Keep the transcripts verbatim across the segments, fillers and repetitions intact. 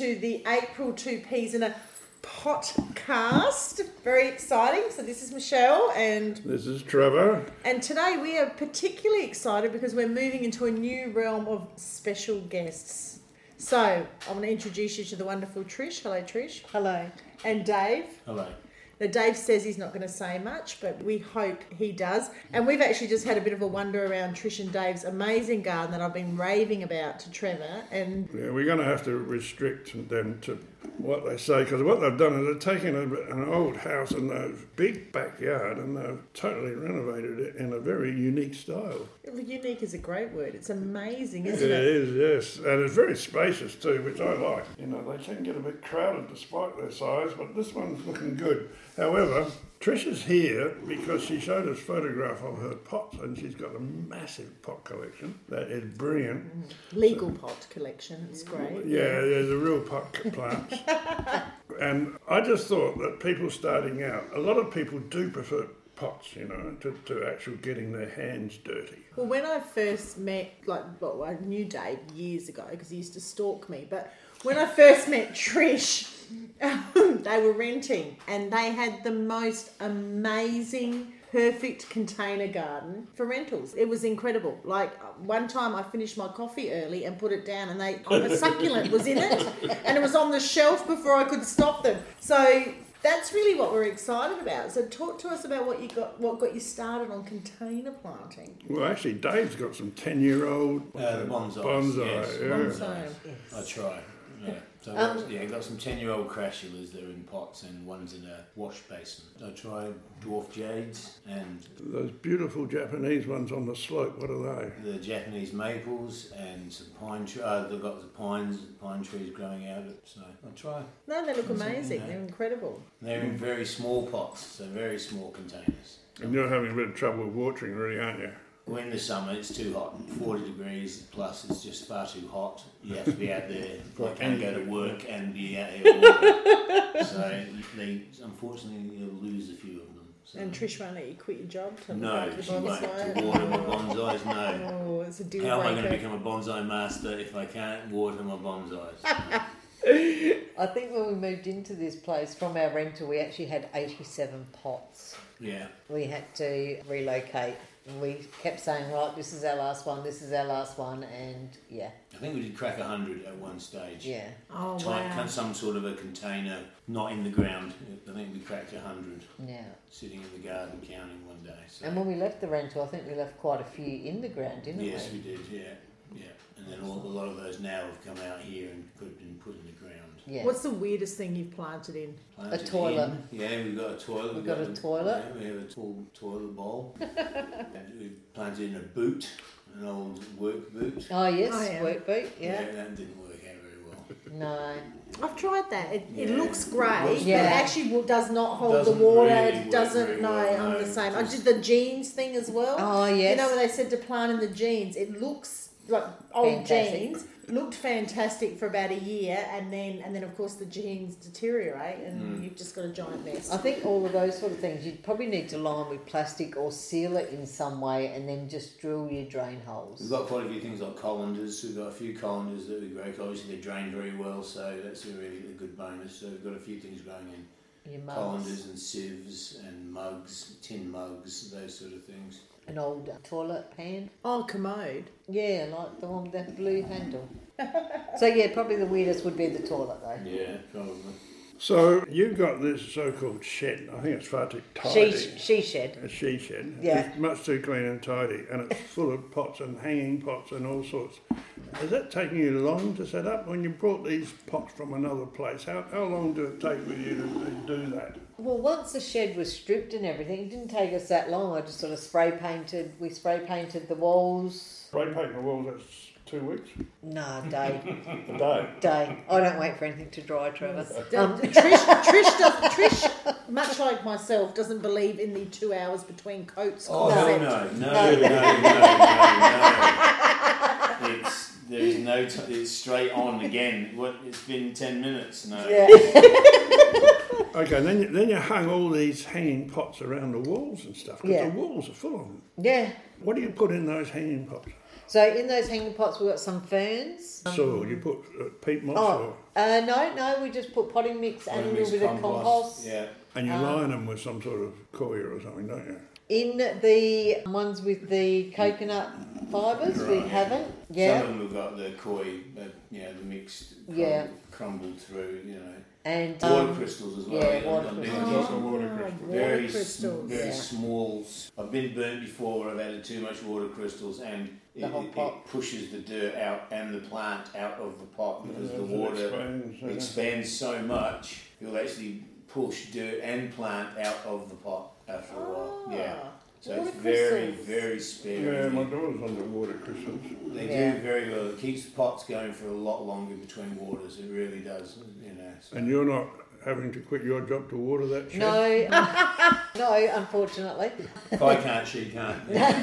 to the April Two Peas in a Potcast. Very exciting. So this is Michelle and this is Trevor. And today we are particularly excited because we're moving into a new realm of special guests. So I want to introduce you to the wonderful Trish. Hello, Trish. Hello. And Dave. Hello. Now, Dave says he's not going to say much, but we hope he does. And we've actually just had a bit of a wander around Trish and Dave's amazing garden that I've been raving about to Trevor. And yeah, we're going to have to restrict them to what they say, because what they've done is they've taken a, an old house in a big backyard and they've totally renovated it in a very unique style. Unique is a great word. It's amazing, isn't it? It is, yes. And it's very spacious too, which I like. You know, they can get a bit crowded despite their size, but this one's looking good. However, Trish is here because she showed us a photograph of her pots, and she's got a massive pot collection that is brilliant. Legal pot collection, it's great. Yeah, there's a real pot plants. And I just thought that people starting out, a lot of people do prefer pots, you know, to, to actually getting their hands dirty. Well, when I first met, like, well, I knew Dave years ago because he used to stalk me, but when I first met Trish, they were renting and they had the most amazing, perfect container garden for rentals. It was incredible. Like, one time I finished my coffee early and put it down and they a succulent was in it and it was on the shelf before I could stop them. So that's really what we're excited about. So talk to us about what you got, what got you started on container planting. Well, actually, Dave's got some ten-year-old uh, bonsai. Bonsai, yes, yeah. bonsai. Yes. I try. Yeah. So Um, got, yeah, got some ten-year-old crassulas that are in pots and one's in a wash basin. I tried dwarf jades and those beautiful Japanese ones on the slope. What are they? The Japanese maples and some pine trees. Uh, they've got the pines, pine trees growing out of it. So I tried. No, they look That's amazing. it, you know. They're incredible. They're in very small pots, so very small containers. And you're having a bit of trouble with watering, really, aren't you? Well, in the summer it's too hot, forty degrees plus it's just far too hot. You have to be out there, I can't go to work and be out here watering. So they, unfortunately you'll lose a few of them. So. And Trish won't let you quit your job to No, look she after won't. bonsai. To water my bonsais, no. Oh, it's a deal How am I going to breaker. become a bonsai master if I can't water my bonsais? I think when we moved into this place from our rental, we actually had eighty-seven pots. Yeah. We had to relocate. And we kept saying, right, this is our last one, this is our last one, and yeah. I think we did crack a hundred at one stage. Yeah. Oh, Tight, wow. Some sort of a container, not in the ground. I think we cracked a hundred. Yeah. Sitting in the garden counting one day. So. And when we left the rental, I think we left quite a few in the ground, didn't Yes, we? we did, yeah. Yeah. And then all, a lot of those now have come out here and put, been put in the ground. Yeah. What's the weirdest thing you've planted in? Planted A toilet. in. Yeah, we've got a toilet. We've got a the- toilet. Yeah, we have a tall toilet bowl. And we've planted in a boot, an old work boot. Oh, yes, Oh, yeah. work boot, yeah. that didn't work out very well. No. I've tried that. It, it Yeah. looks great, Looks Yeah. but it actually w- does not hold Doesn't the water. really It work doesn't. very No, well, I'm no, the same. I just- did the jeans thing as well. Oh, yes. You know when they said to plant in the jeans, it looks like old Fantastic. jeans. Looked fantastic for about a year, and then and then of course the jeans deteriorate, and Mm. you've just got a giant mess. I think all of those sort of things, you'd probably need to line with plastic or seal it in some way and then just drill your drain holes. We've got quite a few things like colanders. We've got a few colanders that we grow. Obviously, they drain very well, so that's a really a good bonus. So we've got a few things growing in. Your mugs. Colanders and sieves and mugs, tin mugs, those sort of things. An old toilet pan. Oh, commode. Yeah, like the one with that blue handle. So yeah, probably the weirdest would be the toilet though. Yeah, probably. So you've got this so-called shed. I think it's far too tidy. She, she shed. A she shed. Yeah. It's much too clean and tidy, and it's full of pots and hanging pots and all sorts. Is that taking you long to set up? When you brought these pots from another place, how, how long did it take for you to, to do that? Well, once the shed was stripped and everything, it didn't take us that long. I just sort of spray painted, we spray painted the walls. Spray paint the walls, that's two weeks? No, day. A day? Day. I don't wait for anything to dry, Trevor. Um, Trish, Trish, does, Trish, much like myself, doesn't believe in the two hours between coats Oh, concept. no, no, no, no, no, no, no. It's, there's no, t- it's straight on again. What? It's been ten minutes, no. Yeah. Okay, then you, then you hung all these hanging pots around the walls and stuff, because Yeah. the walls are full of them. Yeah. What do you put in those hanging pots? So in those hanging pots, we've got some ferns. Soil, you put uh, peat moss Oh, or, uh, no, no, we just put potting mix and a Potting little mix, bit of compost. Yeah. and you Um, line them with some sort of coir or something, don't you? In the ones with the coconut fibres, we Right. haven't. Some Yeah. of them have got the koi, uh, you know, the mixed, Yeah. crumbled through, you know. And Water um, crystals as well. yeah, yeah, water I've been- crystals. Lots of water crystals. water very, s- crystals. very Yeah. small. s- I've been burnt before where I've added too much water crystals and it, The whole it, pot. it pushes the dirt out and the plant out of the pot because the Yeah, it water expands, uh, expands so much you'll actually push dirt and plant out of the pot after a while. Yeah. So water it's very, crystals. very Yeah, sparing. my daughter's on the water crystals. They Yeah. do very well. It keeps the pots going for a lot longer between waters. It really does. You know. So. And you're not having to quit your job to water that shed? no, no, unfortunately. If I can't, she can't.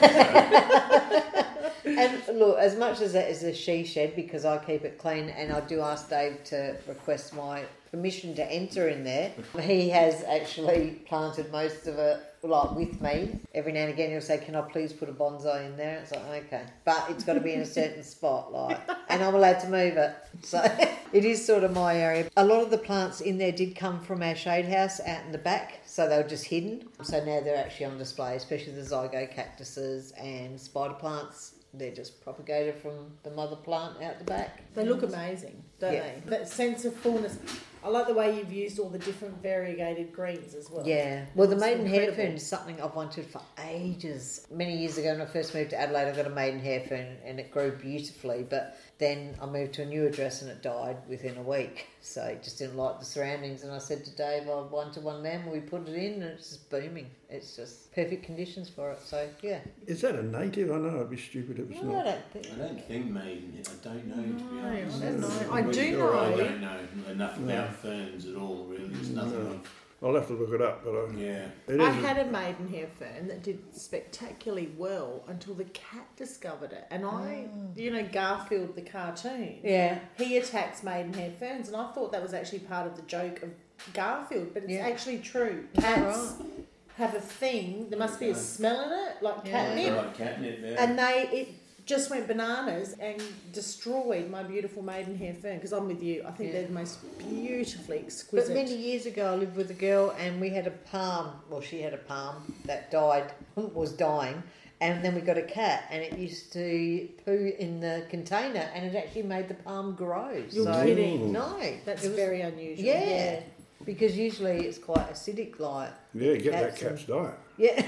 And look, as much as that is a she shed, because I keep it clean, and I do ask Dave to request my permission to enter in there. He has actually planted most of it, like with me. Every now and again, he'll say, "Can I please put a bonsai in there?" It's like, okay, but it's got to be in a certain spot, like, and I'm allowed to move it. So it is sort of my area. A lot of the plants in there did come from our shade house out in the back, so they were just hidden. So now they're actually on display, especially the zygo cactuses and spider plants. They're just propagated from the mother plant out the back. They look amazing, don't Yeah. they? That sense of fullness. I like the way you've used all the different variegated greens as well. Yeah. Well, the It's maiden hair incredible. fern is something I've wanted for ages. Many years ago when I first moved to Adelaide, I got a maiden hair fern and it grew beautifully. But then I moved to a new address and it died within a week. So I just didn't like the surroundings. And I said to Dave, I wanted one of them. We put it in and it's just booming. It's just perfect conditions for it. So, yeah. Is that a native? I know I'd be stupid if it's No, I not. don't think. I don't think maiden. I don't know to be No, honest. I don't know. I'm I not do sure. I know. don't know enough about ferns at all. Really, there's nothing. No. I've- I'll have to look it up, but I, Yeah. it I is. had a maidenhair fern that did spectacularly well until the cat discovered it. And I, you know, Garfield the cartoon, Yeah. he attacks maidenhair ferns, and I thought that was actually part of the joke of Garfield, but it's Yeah. actually true. Is that Cats have a thing. There must be a Okay. smell in it, like Yeah. catnip, Right, catnip. Yeah. and they it just went bananas and destroyed my beautiful maidenhair fern. Because I'm with you, I think Yeah. they're the most beautifully But exquisite. many years ago, I lived with a girl, and we had a palm. Well, she had a palm that died, was dying, and then we got a cat, and it used to poo in the container, and it actually made the palm grow. You're so, kidding. No, That's it was- very unusual. yeah, because usually it's quite acidic, like Yeah, get that cats cat's diet. yeah.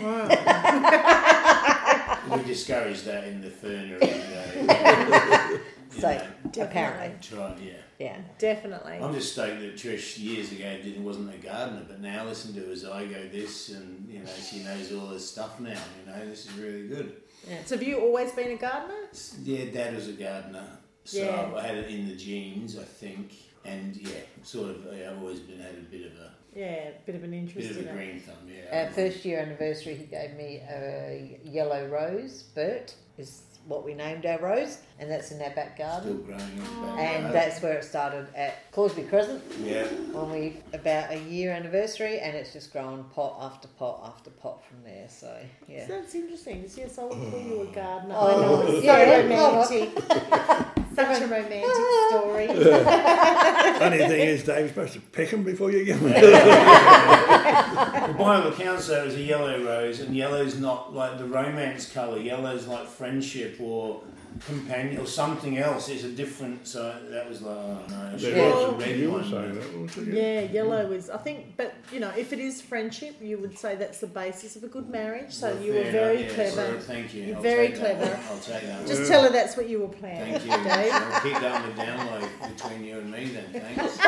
We discourage that in the fernery. Uh, you So know, apparently, try, yeah. yeah. Definitely. I'm just stoked that Trish years ago didn't wasn't a gardener, but now listen to her Zygo this, and you know she knows all this stuff now. You know this is really good. Yeah. So have you always been a gardener? Yeah, Dad was a gardener, so Yeah. I had it in the genes, I think, and yeah, sort of. Yeah, I've always been had a bit of a Yeah, bit of an interest bit of in a it. green thumb. Yeah. Our first year anniversary, he gave me a yellow rose. Bert is what we named our rose, and that's in our back garden. Still growing in the back. And that's where it started at Clausby Crescent yeah. when we about a year anniversary, and it's just grown pot after pot after pot from there. So yeah, So that's interesting. Yes, I would call you a gardener. I know. So Yeah, romantic. Such a romantic story. Funny thing is, Dave, you're supposed to pick them before you get them. Well, by all accounts, though, it was a yellow rose, and yellow's not like the romance colour. Yellow's like friendship or companion or something else. It's a different. So that was like, oh no, I should There have was- a red you were one. saying that, wasn't you? Yeah, yellow is, I think, but you know, if it is friendship, you would say that's the basis of a good marriage. So Well, you were fair very enough, yeah, clever. so thank you. You're I'll very take that. clever. I'll take that. Just Yeah. tell her that's what you were planning. Thank you. Dave. I'll keep that on the download between you and me then. Thanks.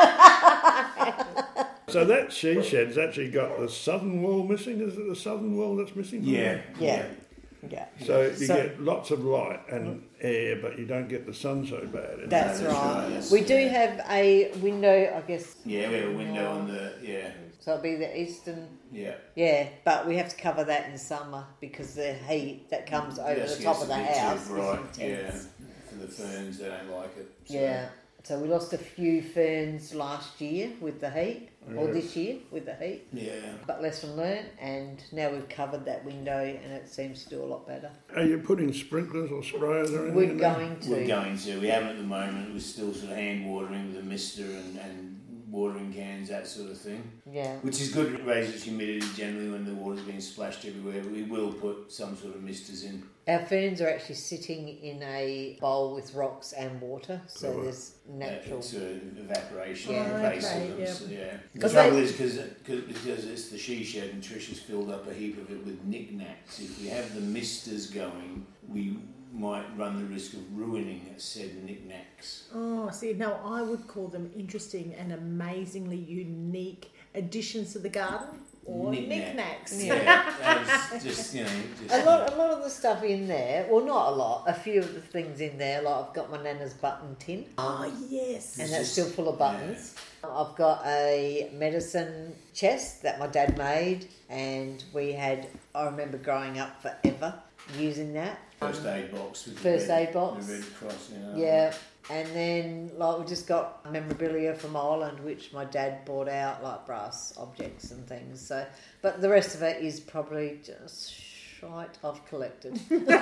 So that she shed's actually got the southern wall missing. Is it the southern wall that's missing? from Yeah. there? yeah, yeah. So you So- get lots of light and air, but you don't get the sun so bad. That's that's right. right, that's- We do have a window, I guess. Yeah, we have a window on the. Yeah. So it'll be the eastern. Yeah. Yeah, but we have to cover that in summer because the heat that comes over Just the top gets of the a bit too house bright, is yeah. intense. For the ferns, they don't like it. So. Yeah, So we lost a few ferns last year with the heat, or Yeah. this year with the heat. Yeah. But lesson learnt, and now we've covered that window and it seems to do a lot better. Are you putting sprinklers or sprayers or anything We're in there? going to. We're going to. We haven't at the moment. We're still sort of hand watering with a mister and, and watering cans, that sort of thing. Yeah. Which is good. It raises humidity generally when the water's being splashed everywhere. We will put some sort of misters in. Our ferns are actually sitting in a bowl with rocks and water, so Cool. there's natural. Uh, sort of evaporation Yeah. on the base Okay, of them. yeah. So, yeah. The 'Cause trouble they- is because because it's the she shed and Trish has filled up a heap of it with knickknacks. If we have the misters going, we might run the risk of ruining said knickknacks. Oh, see, now I would call them interesting and amazingly unique additions to the garden or Knick-knack. knickknacks. Yeah, that's just, you know. Just, A lot, a lot of the stuff in there, well, not a lot, a few of the things in there, like I've got my Nana's button tin, Oh, yes. and It's that's just- still full of buttons. I've got a medicine chest that my dad made, and we had, I remember growing up forever using that. First aid box. With First the red, aid box. The Red Cross, you know. Yeah, and then like we just got memorabilia from Ireland, which my dad bought out, like brass objects and things. So, but the rest of it is probably just shite I've collected.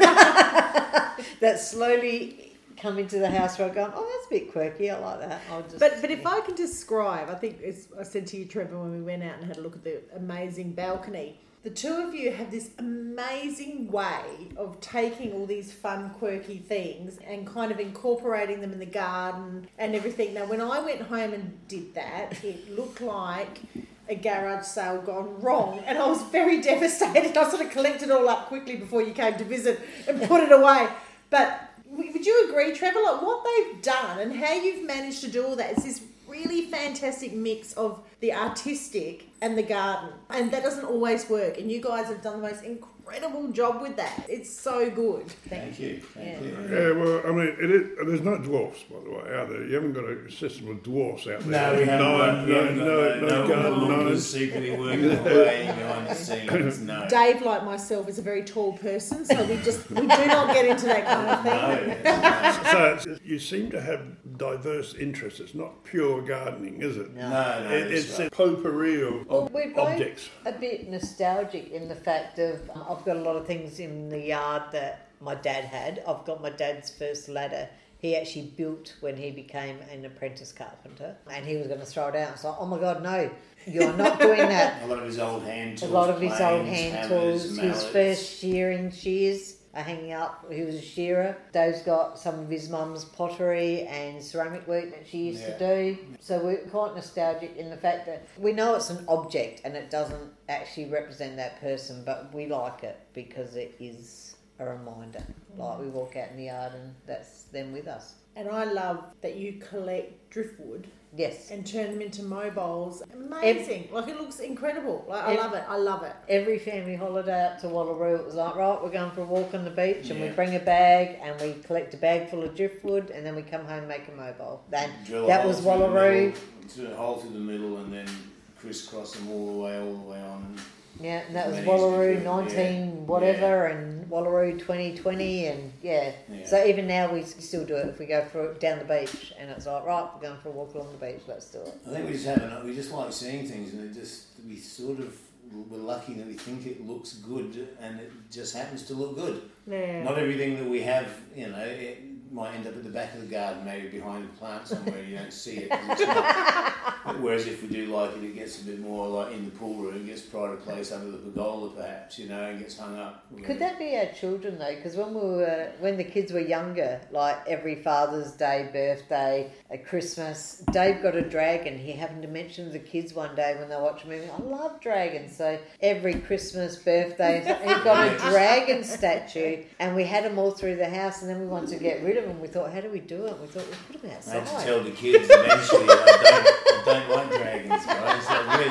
That slowly come into the house where I'm going, oh, that's a bit quirky. I like that. I'll just. But but if I can describe, I think it's, I said to you, Trevor, when we went out and had a look at the amazing balcony, the two of you have this amazing way of taking all these fun, quirky things and kind of incorporating them in the garden and everything. Now, when I went home and did that, it looked like a garage sale gone wrong, and I was very devastated. I sort of collected it all up quickly before you came to visit and put it away. But would you agree, Trevor, like what they've done and how you've managed to do all that? It's this really fantastic mix of the artistic and the garden, and that doesn't always work, and you guys have done the most incredible job with that. It's so good. Thank you. Thank Yeah. you. Yeah, well, I mean, it is, there's no dwarfs, by the way, are there? You haven't got a system of dwarfs out there. No, we haven't. No, got- we no, haven't got no, no, no garden no gnomes. secretly working away behind the scenes. No. Dave, like myself, is a very tall person, so we just we do not get into that kind of thing. No, no, So it's- you seem to have diverse interests. It's not pure gardening, is it? No. no, no, It, that's it's right. a potpourri of, Well, of we're both objects. a bit nostalgic in the fact of um, I've got a lot of things in the yard that my dad had. I've got my dad's first ladder. He actually built when he became an apprentice carpenter, and he was going to throw it out. It's like, oh my God, no, you're not doing that. A lot of his old hand A tools. lot of his old planes, hand hammers, tools, his mallets. first shearing shears are hanging up. He was a shearer. Dave's got some of his mum's pottery and ceramic work that she used Yeah. to do. So we're quite nostalgic in the fact that we know it's an object and it doesn't actually represent that person, but we like it because it is a reminder. Like we walk out in the yard and that's them with us. And I love that you collect driftwood Yes. and turn them into mobiles. Amazing. Like, it looks incredible. Like, I Ev- love it. I love it. Every family holiday out to Wallaroo, it was like, right, we're going for a walk on the beach and we Yeah. bring a bag and we collect a bag full of driftwood and then we come home and make a mobile. Then Drill a that hole was through the Wallaroo. middle, to a hole through the middle and then crisscross them all the way, all the way on. Yeah, and that was Many Wallaroo different- nineteen yeah. whatever and Wallaroo twenty twenty and yeah. Yeah. So even now we still do it if we go for down the beach and it's like, right, we're going for a walk along the beach, let's do it. I think we just have an, we just like seeing things, and it just we sort of we're lucky that we think it looks good, and it just happens to look good. Yeah. Not everything that we have, you know, it might end up at the back of the garden, maybe behind a plant somewhere you don't see it. 'Cause it's not. Whereas if we do like it, it gets a bit more like in the pool room, gets pride of place under the pergola perhaps, you know, and gets hung up. Could that be our children though? Because when we were, when the kids were younger, like every Father's Day, birthday, a Christmas, Dave got a dragon. He happened to mention to the kids one day when they were watching a movie, I love dragons. So every Christmas, birthday, he got a dragon statue, and we had them all through the house. And then we wanted to get rid of them. We thought, how do we do it? We thought we put them I outside. had to tell the kids eventually I don't, I don't like dragons, guys.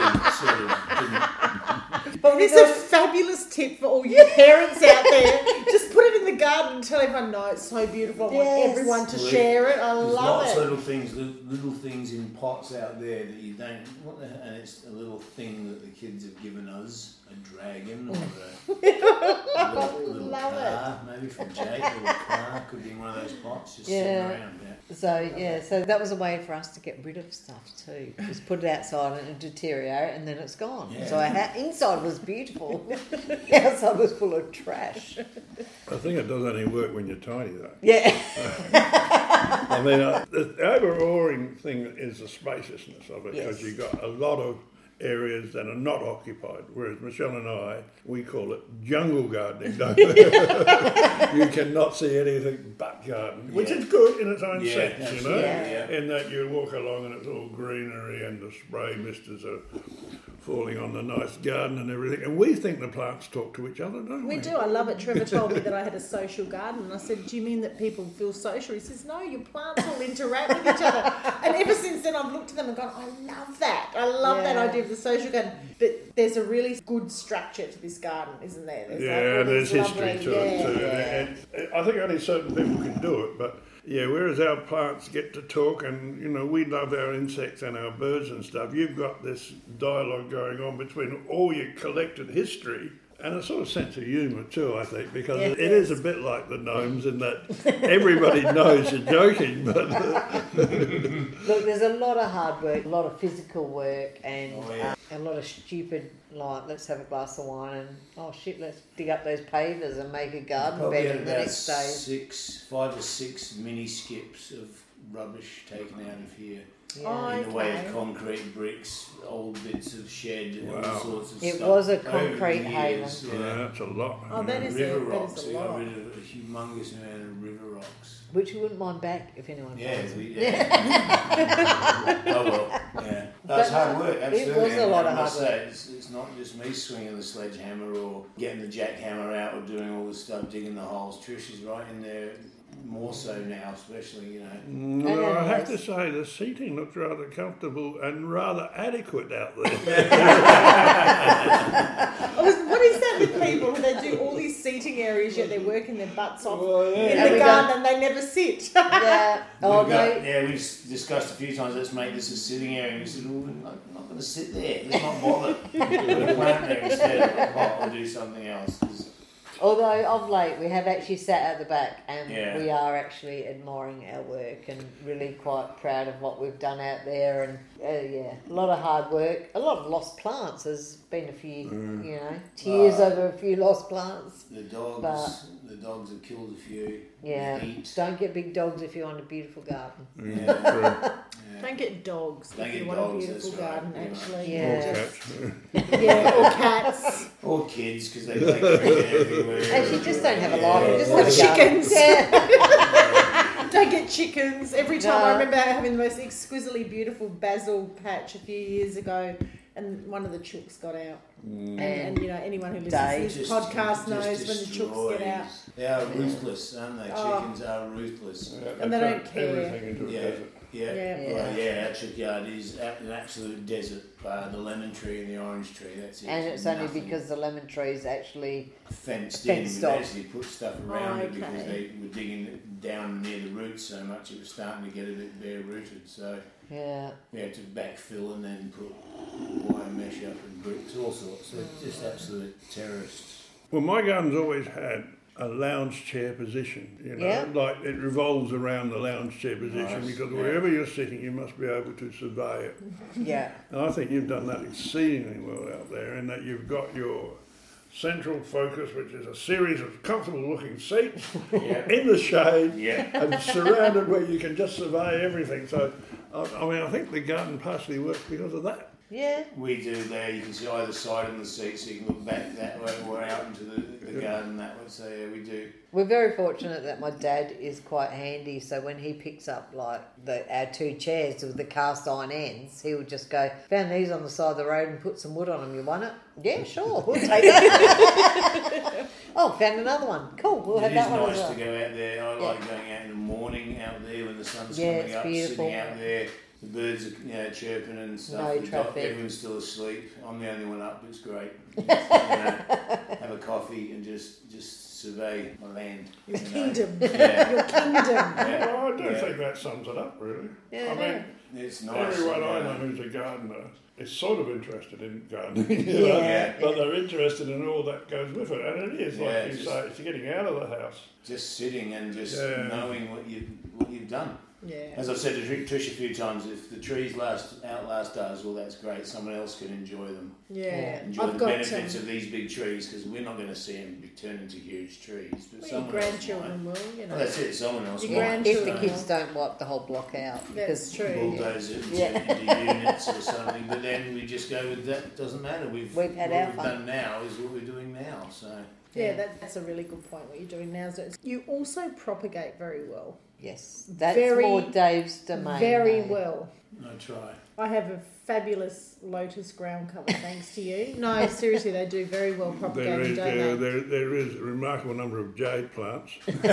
I really sort of didn't. But we It's a thought, fabulous tip for all you parents out there. Just put it in the garden and tell everyone, no, it's so beautiful. I Yes. want everyone to Well, share it. I There's love lots it. of little things, little, little things in pots out there that you don't. What the, and it's a little thing that the kids have given us, a dragon or a, a little, little Love car, maybe from Jake. A little car could be in one of those pots just Yeah. sitting around. Yeah. So yeah, so that was a way for us to get rid of stuff too. Just put it outside and it deteriorate, and then it's gone. Yeah. So our ha- inside was beautiful, outside was full of trash. I think it does only work when you're tiny, though. Yeah, I mean, uh, the overawing thing is the spaciousness of it, because Yes. you've got a lot of areas that are not occupied, whereas Michelle and I, we call it jungle gardening, don't we? You cannot see anything but garden, which Yeah. is good in its own Yeah, sense, you know, absolutely, yeah. in that you walk along and it's all greenery and the spray misters are falling on the nice garden and everything, and we think the plants talk to each other, don't we? We do. I love it. Trevor told me that I had a social garden, and I said, "Do you mean that people feel social?" He says, "No, your plants all interact with each other." And ever since then, I've looked at them and gone, "I love that. I love that Yeah. idea of the social garden." But there's a really good structure to this garden, isn't there? There's like Yeah, all there's these history lovely- to yeah. it too. Yeah. And, and I think only certain people can do it, but yeah, whereas our plants get to talk, and you know, we love our insects and our birds and stuff, you've got this dialogue going on between all your collected history and a sort of sense of humour too, I think, because Yes. it is a bit like the gnomes in that everybody knows you're joking, but look, there's a lot of hard work, a lot of physical work, and Oh, yeah. uh, a lot of stupid, like, let's have a glass of wine and, oh shit, let's dig up those pavers and make a garden Probably bed had in the about next day. six, five or six mini skips of rubbish taken out of here. Oh, In the way okay. of concrete bricks, old bits of shed, and all Wow. sorts of It stuff. was a Over the concrete years, haven. yeah, Yeah. that's a lot. Oh, that yeah. is River a, that rocks, is we a got lot. rid of a humongous amount of river rocks. Which we wouldn't mind back if anyone Yeah, finds we, it. yeah. Oh well, yeah. That's But hard work, it absolutely. was a and lot I of must hard say, it's, it's not just me swinging the sledgehammer or getting the jackhammer out or doing all this stuff, digging the holes. Trish is right in there, more so now, especially, you know. Well, I have to Yes. say the seating looks rather comfortable and rather adequate out there. I was, what is that with people who they do all these seating areas yet they're working their butts off Well, yeah. in Have the we garden done- and they never sit? Yeah. Oh, We've got- no. yeah, we've s- discussed a few times, let's make this a sitting area. And we said, well, we're not, not going to sit there. Let's not bother. Put a plant there instead, or, or do something else. 'Cause Although of late we have actually sat at the back and Yeah. we are actually admiring our work and really quite proud of what we've done out there, and uh, yeah, a lot of hard work, a lot of lost plants. There's been a few, you know, tears Uh, over a few lost plants. the dogs, But- the dogs have killed a few. Yeah, The heat. don't get big dogs if you want a beautiful garden. Yeah. True. Yeah. Don't get dogs Don't if get you want dogs, a beautiful that's right, garden, pretty much. actually. Yeah. Cats. Yeah, or cats. Or kids, because they like cricket everywhere. Actually, just don't have a life. Just Or have a garden. chickens. Yeah. Don't get chickens. Every time No. I remember having the most exquisitely beautiful basil patch a few years ago, and one of the chooks got out. And, and you know, anyone who listens Dave to this Just- podcast just knows when the chooks get out. destroys. They are ruthless, aren't they? Oh. Chickens are ruthless. Yeah, And they don't turn care. everything into a Yeah. desert. Yeah, Yeah. Yeah. Well, yeah, our chick yard is a- an absolute desert. Uh, the lemon tree and the orange tree, that's it. And it's only Nothing. because the lemon tree is actually fenced, fenced in. We off. actually put stuff around it because Okay. they were digging down near the roots so much it was starting to get a bit bare rooted. So yeah. we had to backfill and then put wire mesh up and bricks, all sorts. So just absolute terrorists. Well, my garden's always had a lounge chair position, you know, Yeah. like it revolves around the lounge chair position Nice, because yeah. wherever you're sitting, you must be able to survey it. Yeah. And I think you've done that exceedingly well out there, in that you've got your central focus, which is a series of comfortable-looking seats Yeah. in the shade Yeah. and surrounded where you can just survey everything. So, I, I mean, I think the garden partially works because of that. Yeah. We do there, you can see either side of the seat so you can look back that way or out into the, the garden that way. So yeah, we do. We're very fortunate that my dad is quite handy, so when he picks up like the our two chairs with the cast iron ends, he would just go, found these on the side of the road and put some wood on them. You want it? Yeah, sure, we'll take it. Oh, found another one. Cool, we'll have It is that one nice as well. to go out there. I Yeah. like going out in the morning out there when the sun's Yeah, coming it's up, beautiful. sitting out there. The birds are, you know, chirping and stuff. No The dog- traffic. everyone's still asleep. I'm the only one up. It's great. You know, have a coffee, and just just survey my land. Your you know. kingdom. Yeah. Your kingdom. Yeah. Well, I do Yeah. think that sums it up, really. Yeah. I mean, It's nice. everyone I yeah. know who's a gardener is sort of interested in gardening, you know, Yeah. but they're interested in all that goes with it. And it is, like Yeah, you just- say, it's getting out of the house. Just sitting and just Yeah. knowing what you what you've done. Yeah. As I've said to Trish Trish a few times, if the trees last outlast us, well, that's great. Someone else can enjoy them. Yeah. Enjoy I've the got benefits um, of these big trees, because we're not going to see them be turned into huge trees. But your someone grandchildren else will, you might. know. Well, that's it. Someone else Your might. grand- If the Grandchildren. kids don't wipe the whole block out. That's Because true. Bulldoze it and Yeah. turn it into units or something. But then we just go with that. Doesn't matter. We've We've had what our we've fun. done now is what we're doing now. So Yeah, that, that's a really good point. What you're doing now is it's- you also propagate very well. Yes, that's Very, more Dave's domain. Very though. well. I try. I have a fabulous lotus ground cover thanks to you. No, seriously, they do very well There propagating, is, don't there, they? there, there is a remarkable number of jade plants.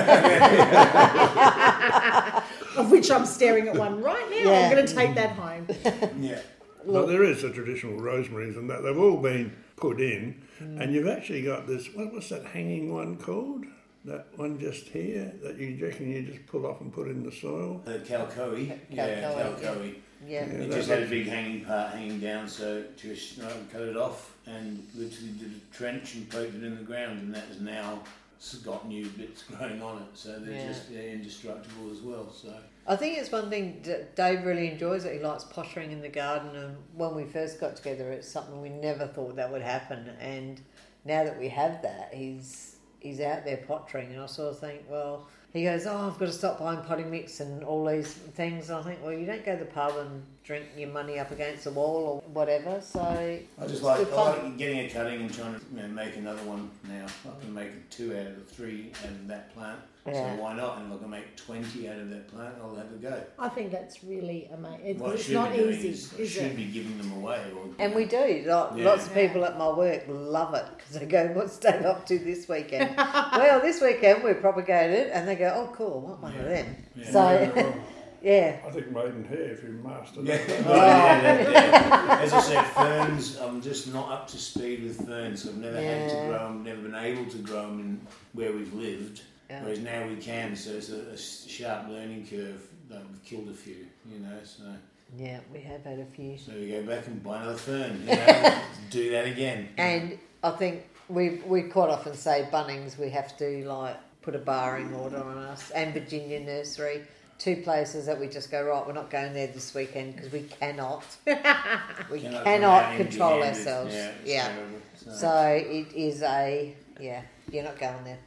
Of which I'm staring at one right now. Yeah. I'm going to take that home. Yeah. But there is the traditional rosemaries and that. They've all been put in. And you've actually got this, what was that hanging one called? That one just here that you reckon you just pull off and put in the soil? The Calcoe. Yeah, Calcoe, Calcoe. Yeah. Yeah. It that- just had a big hanging part hanging down, so Trish uh, cut it off and literally did a trench and poked it in the ground, and that has now s- got new bits growing on it, so they're Yeah. just they're indestructible as well. So I think it's one thing that Dave really enjoys it. He likes pottering in the garden, and when we first got together, it's something we never thought that would happen. And now that we have that, he's he's out there pottering, and I sort of think, well, he goes, oh, I've got to stop buying potting mix and all these things. And I think, well, you don't go to the pub and drink your money up against the wall or whatever. So I it's just like, good I fun. like getting a cutting and trying to you know, make another one now. I can make two out of the three out of that plant, Yeah. so why not? And if I can make twenty out of that plant, I'll have a go. I think that's really amazing. It's, What I it's should not be doing easy, is, I is should it? be giving them away. Or, And we do. Like, Yeah. Lots of people at my work love it because they go, what's Dave up to this weekend? Well, this weekend we propagated, and they go, oh, cool, I want one of them. Yeah. So, Well, yeah. I think Maidenhair, if you master Yeah. that. Oh, yeah, that- yeah. As I said, ferns, I'm just not up to speed with ferns. I've never had to Yeah. grow them, never been able to grow them in where we've lived. Yeah. Whereas now we can, so it's a, a sharp learning curve. That we've killed a few, you know. So, Yeah, we have had a few. so we go back and buy another fern. You know, do that again. And I think we we quite often say Bunnings, we have to like put a barring order on us, and Virginia Nursery, two places that we just go, right, we're not going there this weekend because we cannot, we Cannot cannot, come out control empty-handed. ourselves. Yeah. it's Yeah. terrible. So, So it is a, yeah, you're not going there.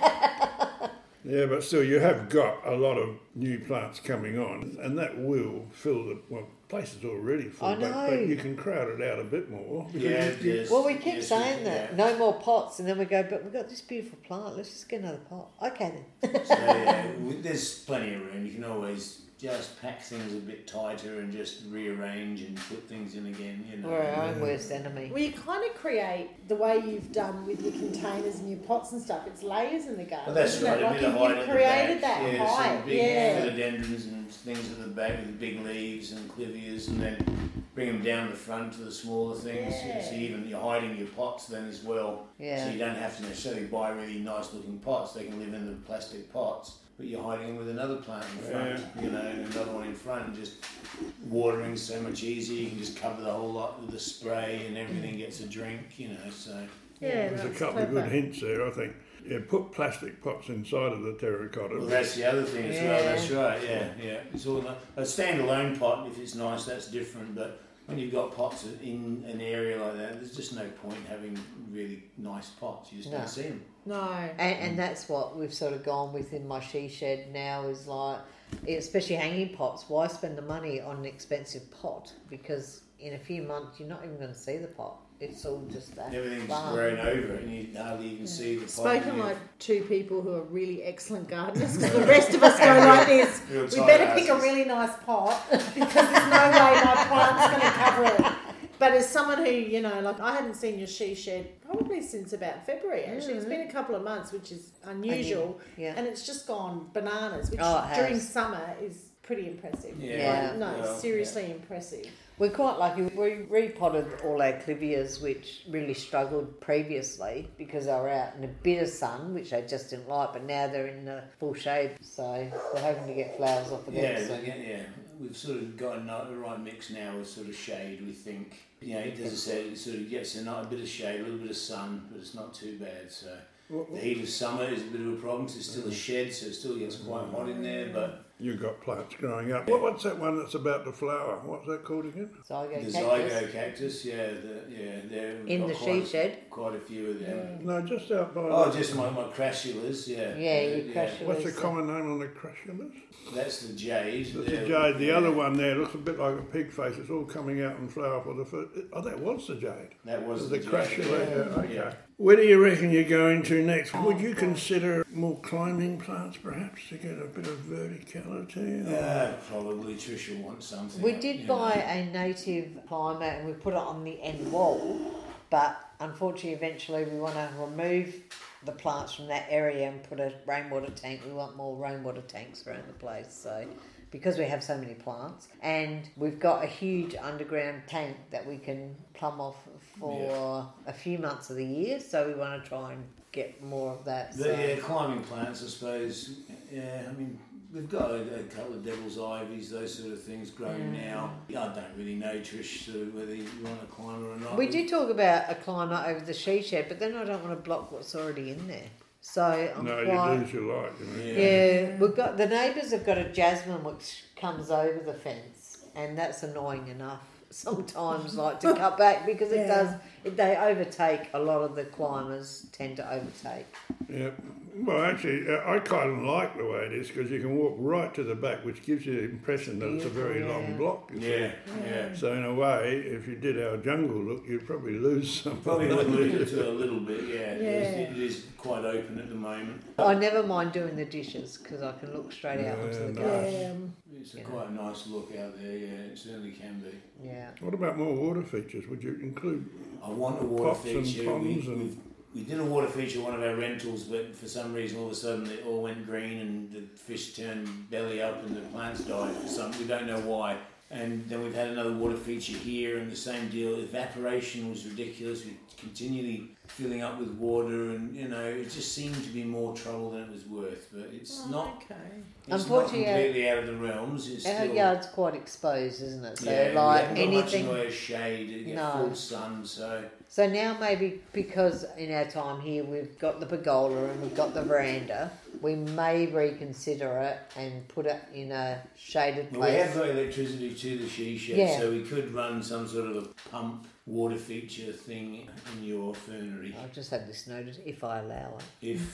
Yeah, but still, you have got a lot of new plants coming on, and that will fill the well. Place is already full, I but, know. but you can crowd it out a bit more. because yeah, you- you- yes, Well, we keep yes, saying yeah. that, no more pots, and then we go, but we've got this beautiful plant, let's just get another pot. Okay then. So yeah, we- there's plenty of room. You can always just pack things a bit tighter and just rearrange and put things in again. You know. We're our own worst enemy. Well, you kind of create the way you've done with your containers and your pots and stuff. It's layers in the garden. Well, that's isn't right. it? A Like bit of you, height you've at the created back. that yeah, height. some big Yeah. philodendrons and things at the back with the big leaves and clivias, and then bring them down the front to the smaller things. Yeah. So even you're hiding your pots then as well. Yeah. So you don't have to necessarily buy really nice looking pots. They can live in the plastic pots. But you're hiding them with another plant in front, you know, and another one in front, and just watering so much easier. You can just cover the whole lot with a spray, and everything gets a drink, you know. So Yeah, There's a that's couple of clever. good hints there, I think. Yeah, put plastic pots inside of the terracotta. well, that's the other thing as well. Yeah. That's right. Yeah, yeah. It's all like, a standalone pot. If it's nice, that's different. But when you've got pots in an area like that, there's just no point having really nice pots. You just No. don't see them. No. And, and that's what we've sort of gone with in my she shed now is like, especially hanging pots, why spend the money on an expensive pot? Because in a few months you're not even going to see the pot. It's all just that. Everything's farm. grown over it, and you hardly even see the pot. Spoken You- like two people who are really excellent gardeners, because the rest of us go like this. Real We tight better pick a asses. really nice pot because there's no way my plant's going to cover it. But as someone who, you know, like I hadn't seen your she shed probably since about February actually. It's been a couple of months, which is unusual. Yeah. And it's just gone bananas, which Oh, it during has. summer is pretty impressive. Yeah. Like, no, Well, seriously impressive. We're quite lucky. We repotted all our clivias, which really struggled previously because they were out in a bit of sun, which they just didn't like. But now they're in the full shade, so we're hoping to get flowers off of them. Yeah, soon. yeah, yeah. We've sort of got a the right mix now with sort of shade. We think, you know, as I said, it sort of gets a, a bit of shade, a little bit of sun, but it's not too bad. So the heat of summer is a bit of a problem. 'Cause it's still a shed, so it still gets quite hot in there. But You've got plants growing up. What, what's that one that's about to flower? What's that called again? Zygo the cactus. zygo cactus, yeah, the, yeah, they're we've In got the quite, she shed? quite a few of them. No, just out by. Oh, the- just my, my crassulas, yeah. Yeah, your yeah. crassulas. What's the common name on the crassulas? That's the jade. That's They're- the jade. The yeah, other one there looks a bit like a pig face. It's all coming out in flower for the first. Oh, that was the jade. That was The the, crassula. jade. Yeah, okay. Yeah. Where do you reckon you're going to next? Would you consider more climbing plants, perhaps, to get a bit of verticality? or- Uh, probably Trish will want something. We did you buy know. a native climber and we put it on the end wall, but unfortunately, eventually, we want to remove the plants from that area and put a rainwater tank. We want more rainwater tanks around the place, so because we have so many plants, and we've got a huge underground tank that we can plumb off for a few months of the year. So we want to try and get more of that. The, So. yeah, climbing plants, I suppose. Yeah, I mean, we've got a, a couple of devil's ivies, those sort of things growing Yeah. now. I don't really know, Trish, sort of whether you want a climber or not. We did talk about a climber over the she shed, but then I don't want to block what's already in there. So I'm No, quite, you lose your light. You know. Yeah. yeah, we've got the neighbours have got a jasmine which comes over the fence, and that's annoying enough sometimes. Like to cut back because it Yeah. does. It, they overtake a lot of the climbers tend to overtake. Yeah. Well, actually, uh, I kind of like the way it is because you can walk right to the back, which gives you the impression that it's a very Beautiful, long yeah. block. you see. Yeah, yeah. So in a way, if you did our jungle look, you'd probably lose some. Probably would lose it to a little bit, yeah. Yeah. It, is, it is quite open at the moment. I never mind doing the dishes because I can look straight out Yeah, onto the no. garden. Yeah, um, It's a Yeah. quite a nice look out there, yeah, it certainly can be. Yeah. What about more water features? Would you include? I want a water Pots and feature. We, ponds and- we've, we did a water feature at one of our rentals, but for some reason all of a sudden it all went green and the fish turned belly up and the plants died for some, we don't know why. And then we've had another water feature here and the same deal. Evaporation was ridiculous. We continually filling up with water and, you know, it just seemed to be more trouble than it was worth. But it's oh, not okay. it's not Unfortunately, our- completely out of the realms. It's Our still, yard's quite exposed, isn't it? So yeah, we like haven't got much anything. in the way of shade, you get No. full sun, so... So now maybe because in our time here we've got the pergola and we've got the veranda, we may reconsider it and put it in a shaded Well, we have place. got electricity to the she shed, Yeah. so we could run some sort of a pump water feature thing in your fernery. I've just had this noted, if I allow it. If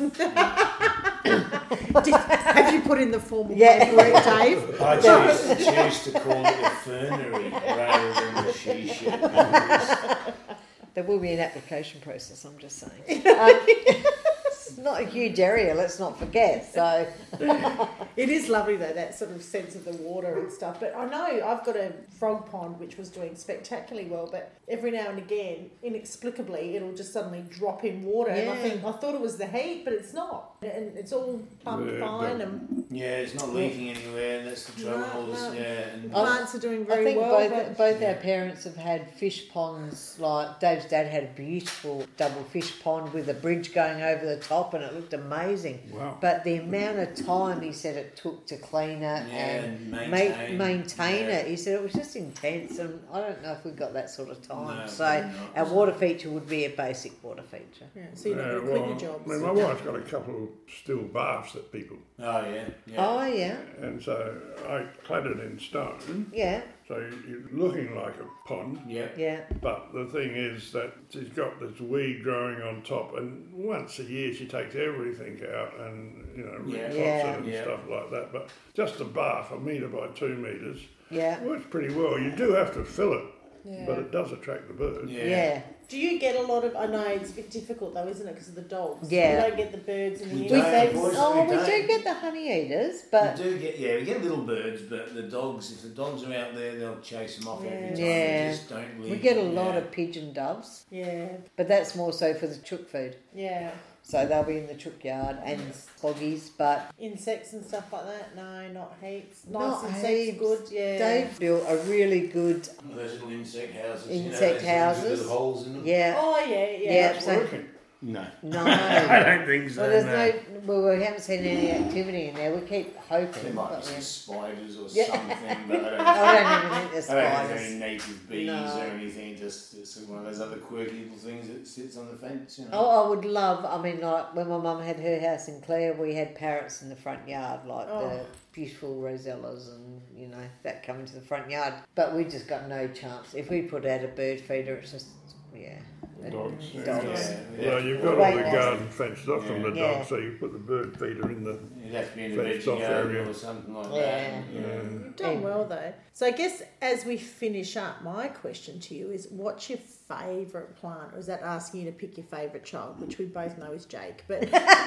Did, have you put in the formal Yeah. paperwork, Dave? I choose, choose to call it a fernery rather than a she shed. There will be an application process, I'm just saying. Um, it's not a huge area, let's not forget. So It is lovely though, that sort of sense of the water and stuff. But I know I've got a frog pond which was doing spectacularly well, but every now and again, inexplicably, it'll just suddenly drop in water. And I Yeah. think I thought it was the heat, but it's not. And it's all pumped Yeah, fine, but- and Yeah, it's not leaking anywhere, and that's the trouble. No, All this- no. Yeah, and plants are doing I very think well. both but both Yeah. our parents have had fish ponds. Like Dave's dad had a beautiful double fish pond with a bridge going over the top, and it looked amazing. Wow. But the amount of time he said it took to clean it Yeah, and and ma- maintain. maintain Yeah. it, he said it was just intense, and I don't know if we've got that sort of time. No, so probably not. our water feature would be a basic water feature. yeah, so you're not Yeah, going to quit well, your jobs. I mean, my wife's got a couple of still baths that people, Oh yeah, yeah. Oh yeah, and so I clad it in stone, yeah, so you're looking like a pond. Yeah. yeah. But the thing is that she's got this weed growing on top, and once a year she takes everything out and, you know, Yeah. repots Yeah. it and Yeah. stuff like that. But just a bath, a metre by two metres, Yeah. works pretty well. You do have to fill it, Yeah. but it does attract the birds. Yeah. Yeah. Do you get a lot of? I know it's a bit difficult though, isn't it? Because of the dogs. Yeah. You don't get the birds and the We We, don't, insects. unfortunately. oh, we don't. do get the honey eaters, but we do get yeah, we get little birds, but the dogs. If the dogs are out there, they'll chase them off every time. Yeah. They just don't leave. we get a them, lot yeah. of pigeon doves. Yeah, But that's more so for the chook food. yeah. So they'll be in the chook yard and foggies, but Insects and stuff like that? No, not heaps. Nice Not insects, heaps. good, yeah. Dave built a really good, Those little insect houses. Insect you know, those ones houses. with the holes in them. yeah, Oh, yeah, yeah. yeah. It's So, working. No. no. I don't think so. Well, there's no. no. Well, we haven't seen any activity in there. We keep hoping. There might but be some yeah. spiders or Yeah. something, but I don't. I don't even think there's I don't think there's spiders. any native bees No. or anything. Just it's one of those other quirky little things that sits on the fence. You know. Oh, I would love. I mean, like when my mum had her house in Clare, we had parrots in the front yard, like the Oh. beautiful rosellas, and you know that come into the front yard. But we just got no chance. If we put out a bird feeder, it's just yeah. Dogs. yeah. Dogs. Yeah, Well, you've got all Right. the garden fenced off from the Yeah. dogs, so you put the bird feeder in the. It'd have to be in the Fenced veggie off garden area. or something like Yeah. that. Yeah. You've done well though. So I guess as we finish up, my question to you is, what's your favourite plant? Or is that asking you to pick your favourite child, which we both know is Jake? But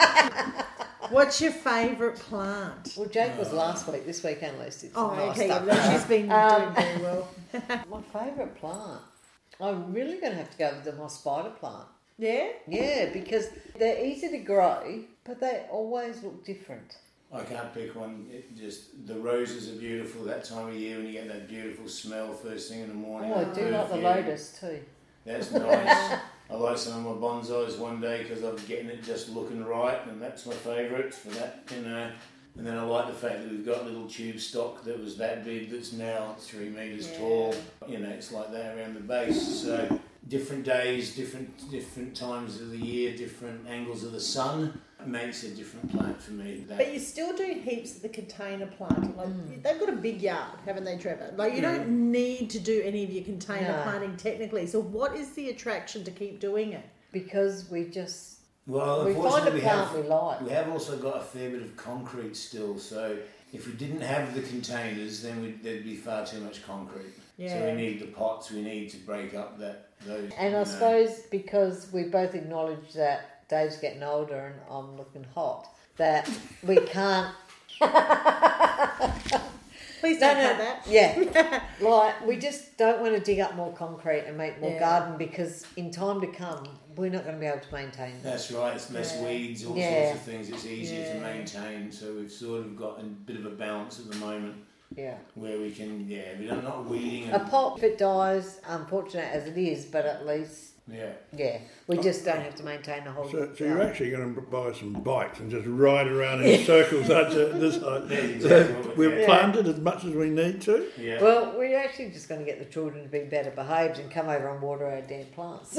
what's your favourite plant? Well, Jake was last week. This week, Annalise did some Oh, nice okay. stuff. Yeah, she's been Um, doing very well. My favourite plant. I'm really going to have to go with the my spider plant. Yeah. Yeah, because they're easy to grow, but they always look different. I can't pick one. It just the roses are beautiful that time of year when you get that beautiful smell first thing in the morning. Oh, I do like the Perfume. lotus too. That's nice. I like some of my bonsais one day because I'm getting it just looking right, and that's my favourite for that, you know. And then I like the fact that we've got little tube stock that was that big that's now three metres Yeah. tall. You know, it's like that around the base. So different days, different different times of the year, different angles of the sun makes a different plant for me. That, But you still do heaps of the container planting. Like they've got a big yard, haven't they, Trevor? Like you don't need to do any of your container No. planting technically. So what is the attraction to keep doing it? Because we just well, we find a unfortunately, we plant have we like. we have also got a fair bit of concrete still. So if we didn't have the containers, then we'd, there'd be far too much concrete. So Yeah. we need the pots. We need to break up that those. And I you know. suppose because we both acknowledge that Dave's getting older and I'm looking hot, that we can't. Please No, don't no, have that. yeah. Like, we just don't want to dig up more concrete and make more Yeah. garden because in time to come, we're not going to be able to maintain that. That's right. It's less Yeah. weeds, all Yeah. sorts of things. It's easier to Yeah. maintain. So we've sort of got a bit of a balance at the moment Yeah. where we can, yeah, we're not weeding. A And, pot, if it dies, unfortunate as it is, but at least, yeah. yeah, we just don't have to maintain the whole. So, so you're garden. actually going to buy some bikes and just ride around in circles at this height. That's exactly what We've we're Yeah. planted as much as we need to. Yeah. Well, we're actually just going to get the children to be better behaved and come over and water our damn plants.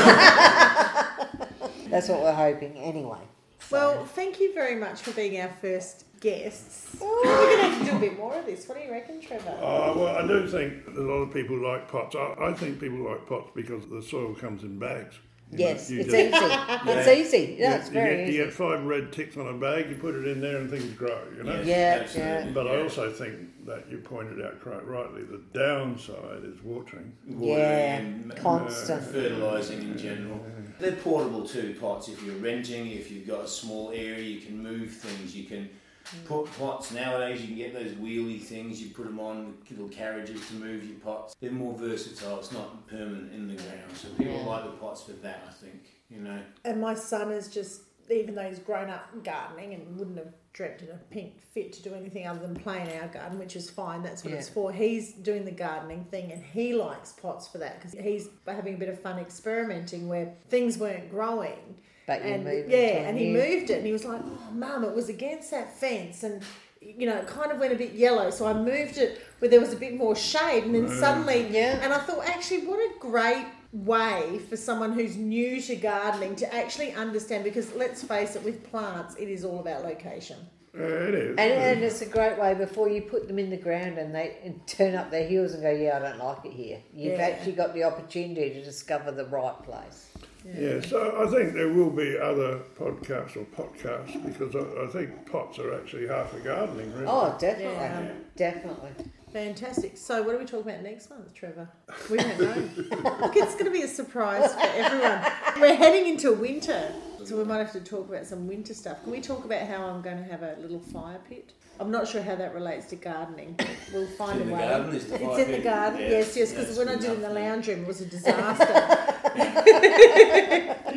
That's what we're hoping, anyway. So- Well, thank you very much for being our first guests. We're going to have to do a bit more of this. What do you reckon, Trevor? Uh, well, I do think a lot of people like pots. I, I think people like pots because the soil comes in bags. You know, yes, you it's just- easy. It's easy. Yeah, you, it's you very get, easy. you get five red ticks on a bag, you put it in there and things grow, you know. Yes, Yeah, absolutely. But I Yeah. also think that you pointed out quite rightly, the downside is watering. Watering Yeah, and constant. fertilising in general. They're portable too, pots. If you're renting, if you've got a small area, you can move things. You can put pots. Nowadays, you can get those wheelie things. You put them on little carriages to move your pots. They're more versatile. It's not permanent in the ground. So people Yeah. like the pots for that, I think. You know. And my son is just, even though he's grown up gardening and wouldn't have dreamt in a pink fit to do anything other than play in our garden, which is fine, that's what Yeah. it's for. He's doing the gardening thing and he likes pots for that because he's having a bit of fun experimenting where things weren't growing. But you And move yeah, into a and he new- moved it and he was like, oh, Mum, it was against that fence and you know, it kind of went a bit yellow, so I moved it where there was a bit more shade, and then suddenly, Yeah. and I thought, actually, what a great way for someone who's new to gardening to actually understand, because let's face it, with plants, it is all about location. Uh, it is. And, and it's a great way before you put them in the ground and they and turn up their heels and go, yeah, I don't like it here. You've Yeah. actually got the opportunity to discover the right place. Yeah, so I think there will be other podcasts or podcasts because I, I think pots are actually half of gardening, really. Oh, definitely. Yeah. Definitely. Fantastic. So, what are we talking about next month, Trevor? We don't know. Look, it's going to be a surprise for everyone. We're heading into winter, so we might have to talk about some winter stuff. Can we talk about how I'm going to have a little fire pit? I'm not sure how that relates to gardening, but we'll find It's in a the way. garden, is the it's fire in the pit? garden, Yeah, yes, yes, because that's when I good did it in the enough, lounge room, it was a disaster.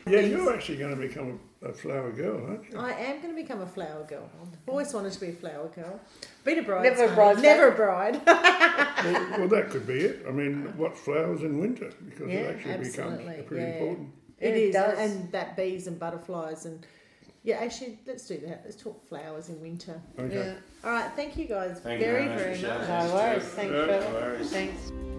Yeah, you're actually going to become a, a flower girl, aren't you? I am going to become a flower girl. I've always wanted to be a flower girl. Been a bride. Never a bridesmaid. Never a bride. well, well, that could be it. I mean, what's flowers in winter? Because Yeah, it actually absolutely, becomes pretty yeah. important. It It is, does. and that bees and butterflies and yeah, actually, let's do that. Let's talk flowers in winter. Okay. Yeah. All right, thank you guys Thank you very, very much very for much. sharing. No worries. Thanks, Yeah. Trevor. No worries. Thanks.